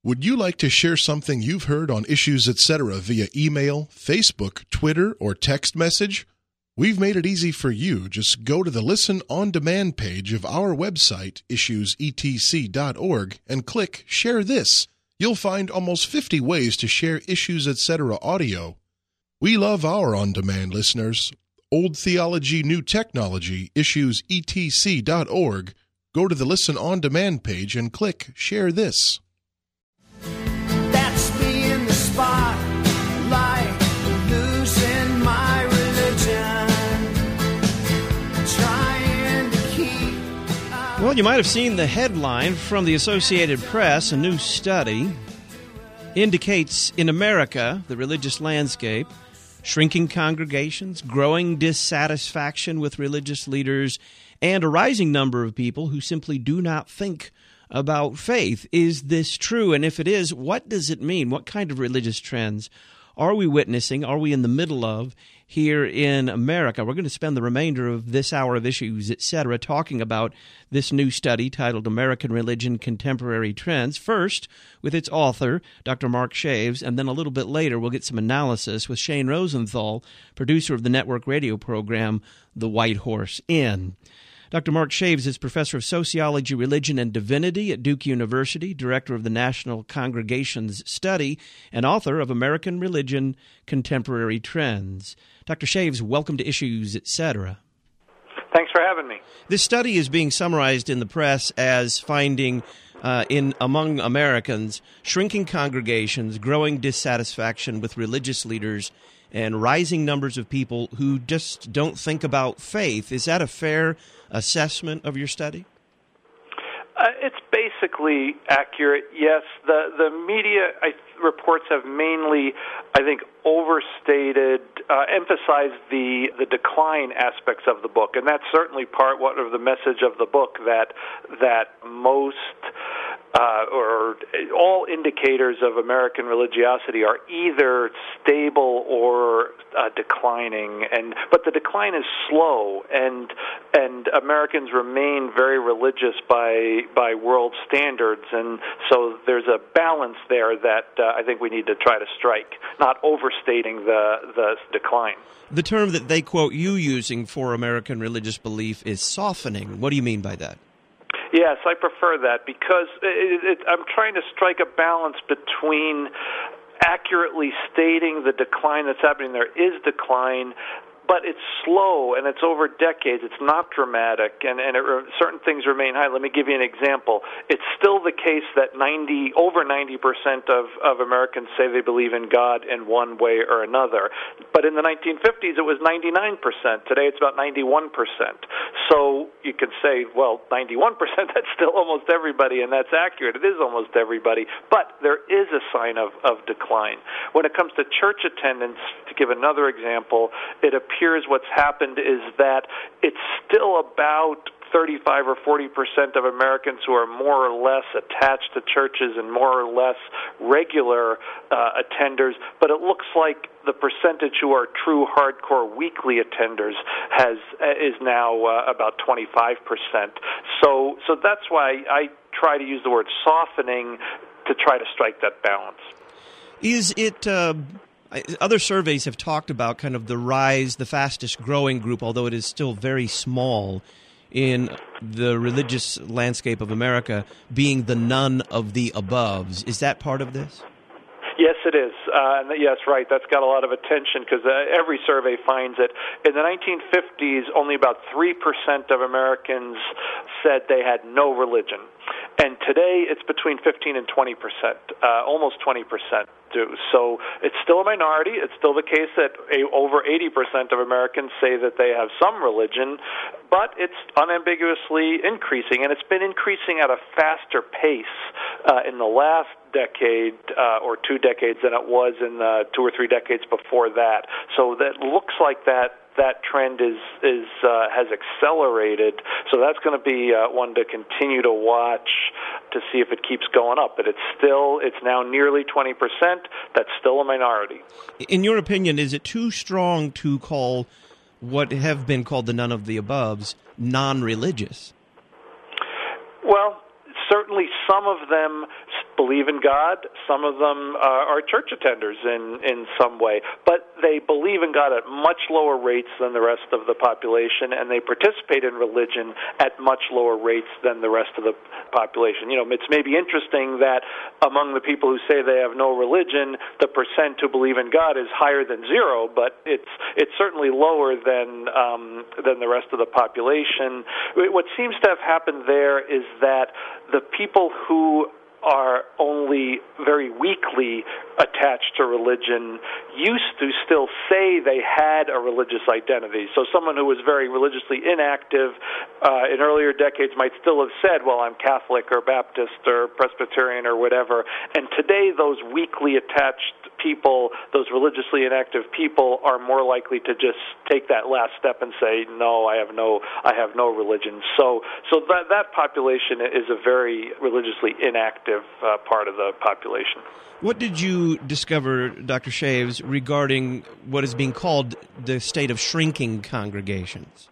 Would you like to share something you've heard on Issues Etc. via email, Facebook, Twitter, or text message? We've made it easy for you. Just go to the Listen On Demand page of our website, issuesetc.org, and click Share This. You'll find almost 50 ways to share Issues Etc. audio. We love our on-demand listeners. Old Theology, New Technology, issuesetc.org. Go to the Listen On Demand page and click Share This. That's me in the spotlight, losing my religion, trying to keep... Well, you might have seen the headline from the Associated Press. A new study indicates in America, the religious landscape, shrinking congregations, growing dissatisfaction with religious leaders, and a rising number of people who simply do not think about faith. Is this true? And if it is, what does it mean? What kind of religious trends are we witnessing? Are we in the middle of here in America? We're going to spend the remainder of this hour of Issues, Etc., talking about this new study titled American Religion Contemporary Trends. First, with its author, Dr. Mark Shaves, and then a little bit later we'll get some analysis with Shane Rosenthal, producer of the network radio program The White Horse Inn. Dr. Mark Shaves is professor of sociology, religion, and divinity at Duke University, director of the National Congregations Study, and author of American Religion Contemporary Trends. Dr. Shaves, welcome to Issues, Etc. Thanks for having me. This study is being summarized in the press as finding among Americans shrinking congregations, growing dissatisfaction with religious leaders, and rising numbers of people who just don't think about faith. Is that a fair assessment of your study? It's basically accurate, yes. The media reports have mainly, I think, overstated, emphasized the decline aspects of the book, and that's certainly one of the message of the book, that most or all indicators of American religiosity are either stable or declining, but the decline is slow, and Americans remain very religious by world standards, and so there's a balance there that I think we need to try to strike, not overstating the decline. The term that they quote you using for American religious belief is softening. What do you mean by that? Yes, I prefer that because I'm trying to strike a balance between accurately stating the decline that's happening. There is decline, but it's slow and it's over decades. It's not dramatic, and certain things remain high. Let me give you an example. It's still the case that over 90% of Americans say they believe in God in one way or another. But in the 1950s, it was 99%. Today, it's about 91%. So you can say, well, 91%, that's still almost everybody, and that's accurate. It is almost everybody. But there is a sign of decline. When it comes to church attendance, to give another example, it appears what's happened is that it's still about 35 or 40% of Americans who are more or less attached to churches and more or less regular attenders, but it looks like the percentage who are true hardcore weekly attenders is now about 25%. So that's why I try to use the word softening to try to strike that balance. Is it... Other surveys have talked about kind of the rise, the fastest growing group, although it is still very small in the religious landscape of America, being the none of the aboves. Is that part of this? Yes, it is. Yes, right. That's got a lot of attention because every survey finds it. In the 1950s, only about 3% of Americans said they had no religion. And today, it's between 15 and 20%, almost 20% do. So it's still a minority. It's still the case that over 80% of Americans say that they have some religion, but it's unambiguously increasing, and it's been increasing at a faster pace in the last decade or 2 decades than it was in the 2 or 3 decades before that. So that looks like that trend has accelerated. So that's going to be one to continue to watch to see if it keeps going up. But it's now nearly 20%. That's still a minority. In your opinion, is it too strong to call what have been called the none of the aboves non-religious? Well, certainly some of them believe in God. Some of them are church attenders in some way, but they believe in God at much lower rates than the rest of the population, and they participate in religion at much lower rates than the rest of the population. It's maybe interesting that among the people who say they have no religion, the percent who believe in God is higher than zero, but it's certainly lower than the rest of the population. What seems to have happened there is that the people who are only very weakly attached to religion used to still say they had a religious identity. So someone who was very religiously inactive in earlier decades might still have said, well, I'm Catholic or Baptist or Presbyterian or whatever. And today those weakly attached people, those religiously inactive people, are more likely to just take that last step and say, no, I have no religion. So that population is a very religiously inactive part of the population. What did you discover, Dr. Shaves, regarding what is being called the state of shrinking congregations?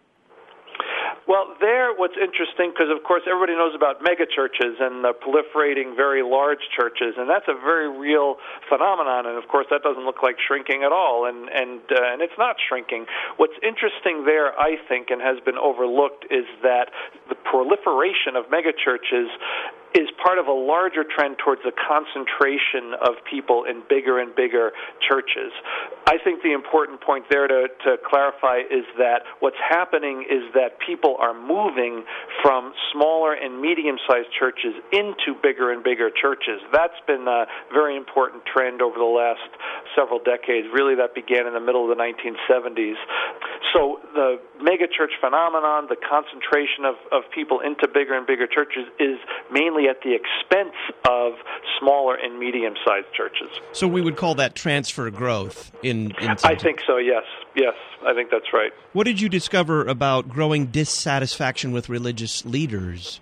Well, what's interesting, because of course everybody knows about megachurches and the proliferating very large churches, and that's a very real phenomenon. And of course, that doesn't look like shrinking at all, and it's not shrinking. What's interesting there, I think, and has been overlooked, is that the proliferation of megachurches is part of a larger trend towards the concentration of people in bigger and bigger churches. I think the important point there to clarify is that what's happening is that people are moving from smaller and medium-sized churches into bigger and bigger churches. That's been a very important trend over the last several decades. Really, that began in the middle of the 1970s. So the megachurch phenomenon, the concentration of people into bigger and bigger churches, is mainly at the expense of smaller and medium-sized churches. So we would call that transfer growth in I think so, yes. Yes, I think that's right. What did you discover about growing dissatisfaction with religious leaders?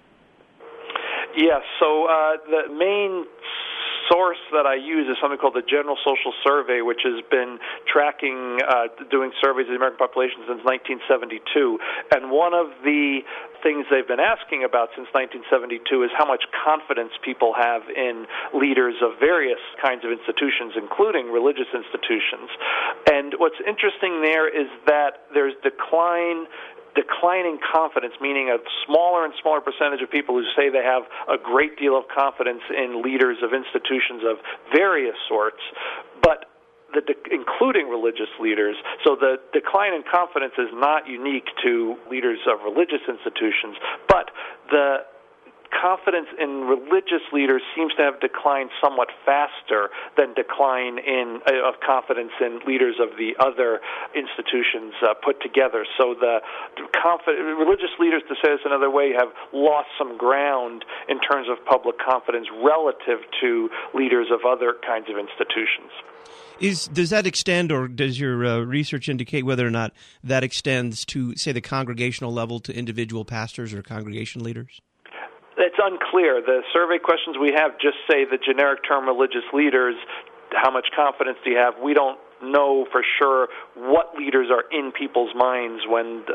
Yes, so the main source that I use is something called the General Social Survey, which has been tracking, doing surveys of the American population since 1972. And one of the things they've been asking about since 1972 is how much confidence people have in leaders of various kinds of institutions, including religious institutions. And what's interesting there is that there's declining confidence, meaning a smaller and smaller percentage of people who say they have a great deal of confidence in leaders of institutions of various sorts, but including religious leaders. So the decline in confidence is not unique to leaders of religious institutions, but the confidence in religious leaders seems to have declined somewhat faster than decline of confidence in leaders of the other institutions put together. So the religious leaders, to say this another way, have lost some ground in terms of public confidence relative to leaders of other kinds of institutions. Does that extend, or does your research indicate whether or not that extends to, say, the congregational level to individual pastors or congregation leaders? It's unclear. The survey questions we have just say the generic term religious leaders. How much confidence do you have? We don't know for sure what leaders are in people's minds when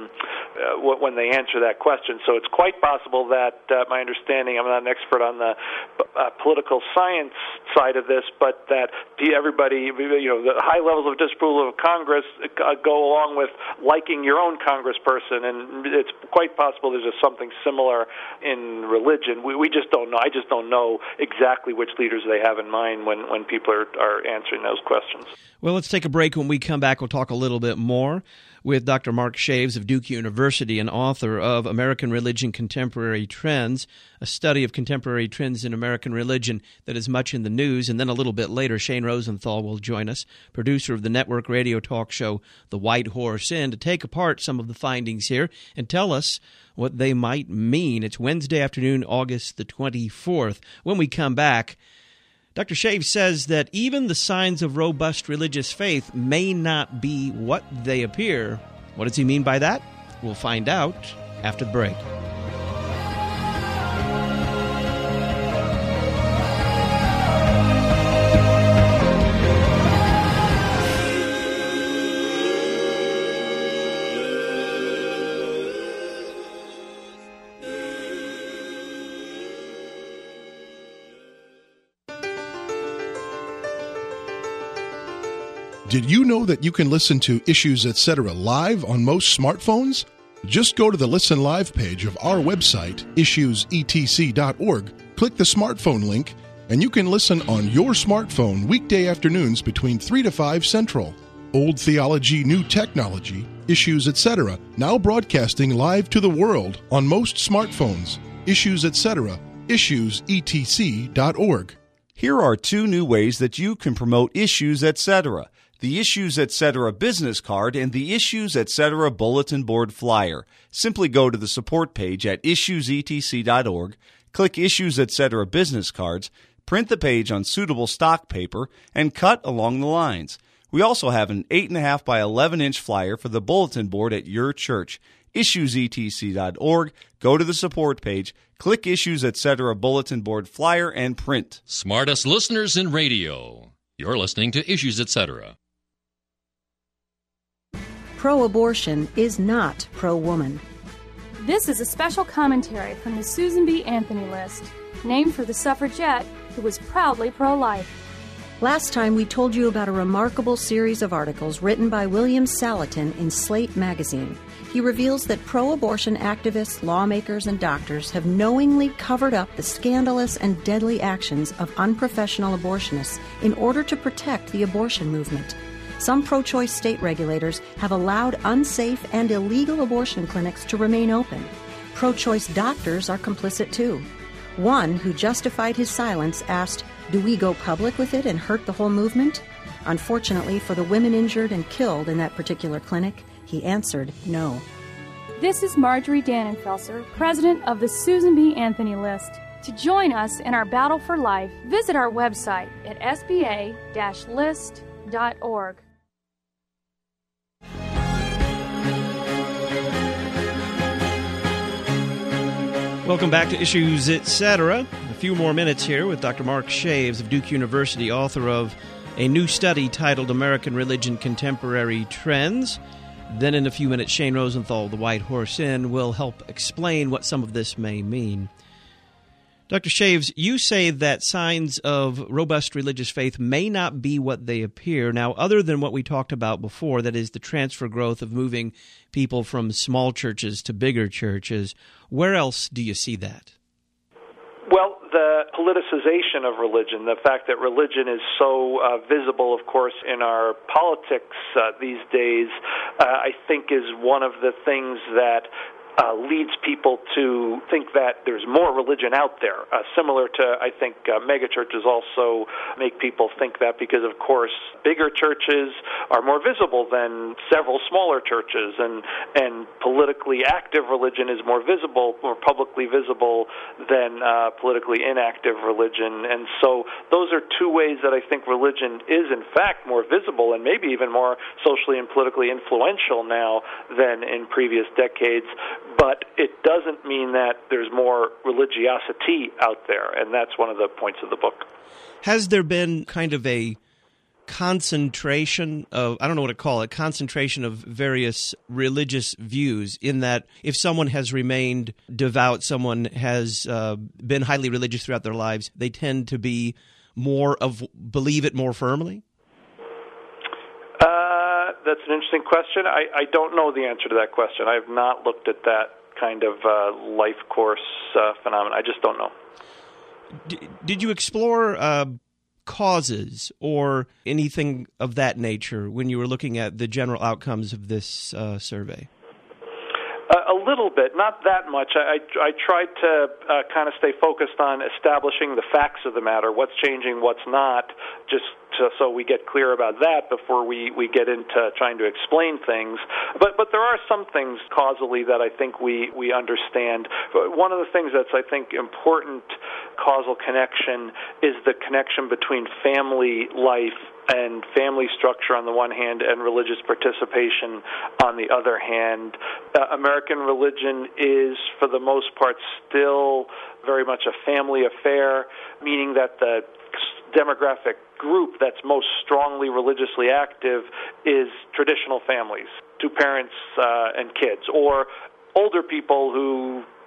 they answer that question. So it's quite possible that, my understanding, I'm not an expert on the political science side of this, but that everybody, the high levels of disapproval of Congress go along with liking your own congressperson, and it's quite possible there's just something similar in religion. We just don't know. I just don't know exactly which leaders they have in mind when people are answering those questions. Well, let's take a break. When we come back, we'll talk a little bit more with Dr. Mark Shaves of Duke University and author of American Religion, Contemporary Trends, a study of contemporary trends in American religion that is much in the news. And then a little bit later, Shane Rosenthal will join us, producer of the network radio talk show The White Horse Inn, to take apart some of the findings here and tell us what they might mean. It's Wednesday afternoon, August the 24th. When we come back, Dr. Shaves says that even the signs of robust religious faith may not be what they appear. What does he mean by that? We'll find out after the break. Did you know that you can listen to Issues Etc. live on most smartphones? Just go to the Listen Live page of our website, issuesetc.org, click the smartphone link, and you can listen on your smartphone weekday afternoons between 3 to 5 Central. Old theology, new technology, Issues Etc. now broadcasting live to the world on most smartphones. Issues Etc. issuesetc.org. Here are 2 new ways that you can promote Issues Etc. The Issues Etc. business card and the Issues Etc. bulletin board flyer. Simply go to the support page at issuesetc.org, click Issues Etc. business cards, print the page on suitable stock paper, and cut along the lines. We also have an 8.5 by 11-inch flyer for the bulletin board at your church. issuesetc.org, go to the support page, click Issues Etc. bulletin board flyer, and print. Smartest listeners in radio. You're listening to Issues Etc. Pro-abortion is not pro-woman. This is a special commentary from the Susan B. Anthony List, named for the suffragette who was proudly pro-life. Last time we told you about a remarkable series of articles written by William Salatin in Slate magazine. He reveals that pro-abortion activists, lawmakers, and doctors have knowingly covered up the scandalous and deadly actions of unprofessional abortionists in order to protect the abortion movement. Some pro-choice state regulators have allowed unsafe and illegal abortion clinics to remain open. Pro-choice doctors are complicit too. One who justified his silence asked, "Do we go public with it and hurt the whole movement?" Unfortunately for the women injured and killed in that particular clinic, he answered no. This is Marjorie Dannenfelser, president of the Susan B. Anthony List. To join us in our battle for life, visit our website at sba-list.org. Welcome back to Issues Etc. A few more minutes here with Dr. Mark Shaves of Duke University, author of a new study titled American Religion Contemporary Trends. Then in a few minutes, Shane Rosenthal, the White Horse Inn, will help explain what some of this may mean. Dr. Shaves, you say that signs of robust religious faith may not be what they appear. Now, other than what we talked about before, that is the transfer growth of moving people from small churches to bigger churches, where else do you see that? Well, the politicization of religion, the fact that religion is so visible, of course, in our politics these days, I think is one of the things that leads people to think that there's more religion out there. Similar to, I think, megachurches also make people think that because, of course, bigger churches are more visible than several smaller churches, and politically active religion is more visible, more publicly visible than politically inactive religion. And so those are 2 ways that I think religion is, in fact, more visible and maybe even more socially and politically influential now than in previous decades. But it doesn't mean that there's more religiosity out there, and that's one of the points of the book. Has there been kind of a concentration of, I don't know what to call it, concentration of various religious views, in that if someone has remained devout, someone has been highly religious throughout their lives, they tend to be believe it more firmly? That's an interesting question. I don't know the answer to that question. I have not looked at that kind of life course phenomenon. I just don't know. Did you explore causes or anything of that nature when you were looking at the general outcomes of this survey? A little bit, not that much. I tried to kind of stay focused on establishing the facts of the matter, what's changing, what's not, just so we get clear about that before we get into trying to explain things. But there are some things causally that I think we understand. One of the things that's, I think, important causal connection is the connection between family life and family structure on the one hand and religious participation on the other hand. American religion is, for the most part, still very much a family affair, meaning that the demographic group that's most strongly religiously active is traditional families, 2 parents and kids, or older people who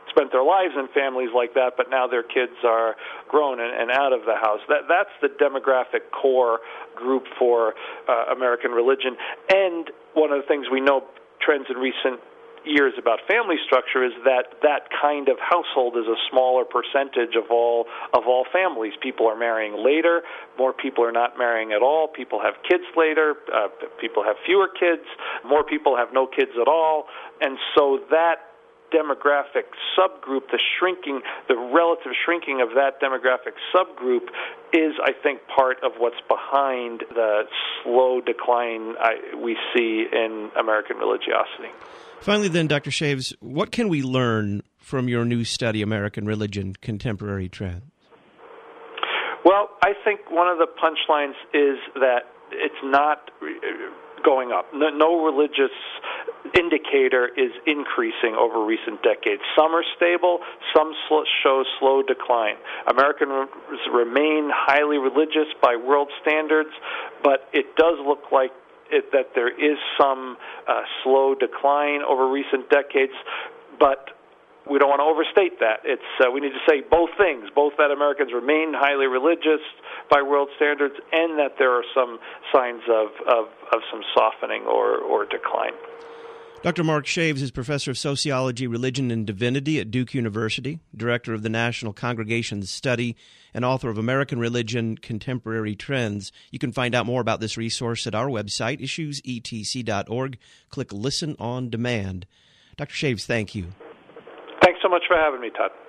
spent their lives in families like that, but now their kids are grown and out of the house. That's the demographic core group for American religion. And one of the things we know, trends in recent years about family structure, is that kind of household is a smaller percentage of all families. People are marrying later. More people are not marrying at all. People have kids later. People have fewer kids. More people have no kids at all. And so that demographic subgroup, the relative shrinking of that demographic subgroup is, I think, part of what's behind the slow decline we see in American religiosity. Finally, then, Dr. Shaves, what can we learn from your new study, American Religion, Contemporary Trends? Well, I think one of the punchlines is that it's not going up. No religious indicator is increasing over recent decades. Some are stable, some show slow decline. Americans remain highly religious by world standards, but it does look like that there is some slow decline over recent decades, but we don't want to overstate that. We need to say both things, both that Americans remain highly religious by world standards and that there are some signs of some softening or decline. Dr. Mark Shaves is professor of sociology, religion, and divinity at Duke University, director of the National Congregations Study, and author of American Religion, Contemporary Trends. You can find out more about this resource at our website, issuesetc.org. Click Listen on Demand. Dr. Shaves, thank you. Thanks so much for having me, Todd.